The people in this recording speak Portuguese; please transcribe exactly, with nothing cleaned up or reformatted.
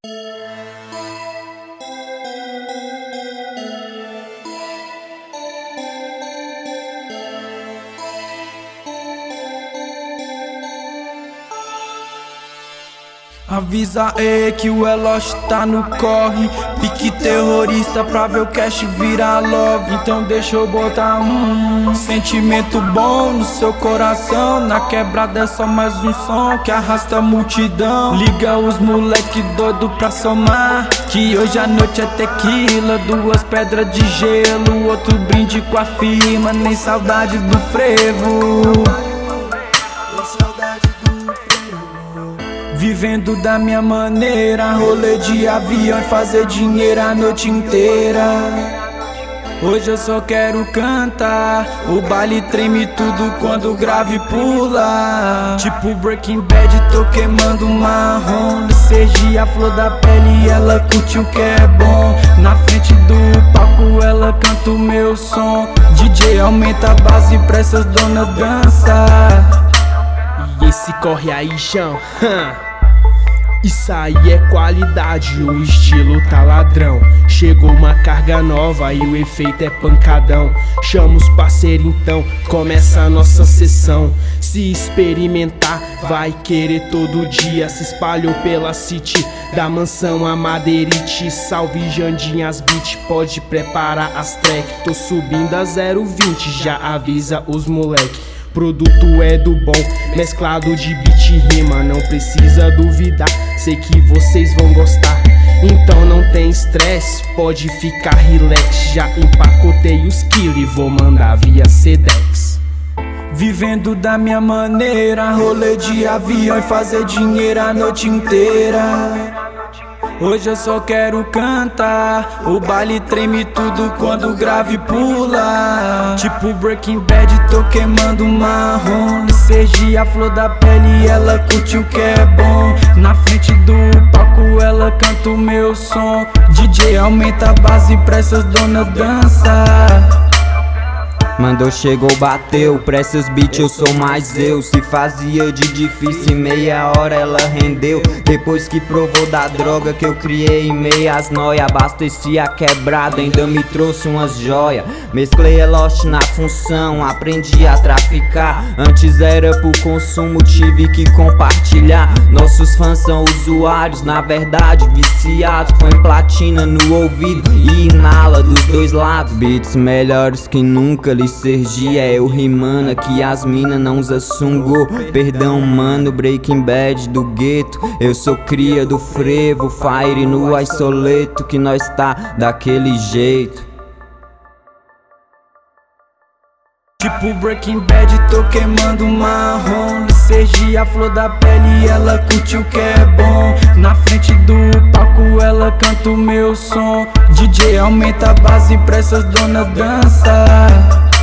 Avisa aí que o Elosh tá no corre, pique terrorista pra ver o cash virar love. Então deixa eu botar um sentimento bom no seu coração. Na quebrada é só mais um som que arrasta a multidão. Liga os moleque doido pra somar, que hoje a noite é tequila, duas pedras de gelo, outro brinde com a firma. Nem saudade do frevo, vivendo da minha maneira, rolê de avião e fazer dinheiro a noite inteira. Hoje eu só quero cantar, o baile treme tudo quando o grave pula. Tipo Breaking Bad, tô queimando marrom. Sergi a flor da pele, ela curte o que é bom. Na frente do palco ela canta o meu som. D J aumenta a base pra essas donas dançar. E esse corre aí, chão, isso aí é qualidade, o estilo tá ladrão. Chegou uma carga nova e o efeito é pancadão. Chama os parceiros então, começa a nossa sessão. Se experimentar, vai querer todo dia. Se espalhou pela city, da mansão a Madeirite. Salve Jandinhas Beat, pode preparar as track. Tô subindo a zero vinte, já avisa os moleque. Produto é do bom, mesclado de beat e rima. Não precisa duvidar, sei que vocês vão gostar. Então não tem estresse, pode ficar relax. Já empacotei os quilos e vou mandar via Sedex. Vivendo da minha maneira, rolê de avião e fazer dinheiro a noite inteira. Hoje eu só quero cantar, o baile treme tudo quando o grave pula. Tipo Breaking Bad, tô queimando marrom. Sergi a flor da pele, ela curte o que é bom. Na frente do palco ela canta o meu som. D J aumenta a base pra essas donas dançar. Mandou, chegou, bateu, pra esses beats eu sou mais eu. Se fazia de difícil, em meia hora ela rendeu. Depois que provou da droga que eu criei em meias noia. Abasteci a quebrada, ainda me trouxe umas joia. Mesclei Elosh na função, aprendi a traficar. Antes era pro consumo, tive que compartilhar. Nossos fãs são usuários, na verdade viciados. Põe platina no ouvido e inala dos dois lados. Beats melhores que nunca, Sergi é eu rimando que as mina não usa sungo. Perdão mano, Breaking Bad do gueto. Eu sou cria do frevo, fire no isoleto. Que nós tá daquele jeito. Tipo Breaking Bad, tô queimando marrom. Sergi a flor da pele, ela curte o que é bom. Na frente do palco ela canta o meu som. D J aumenta a base pra essas donas dançar.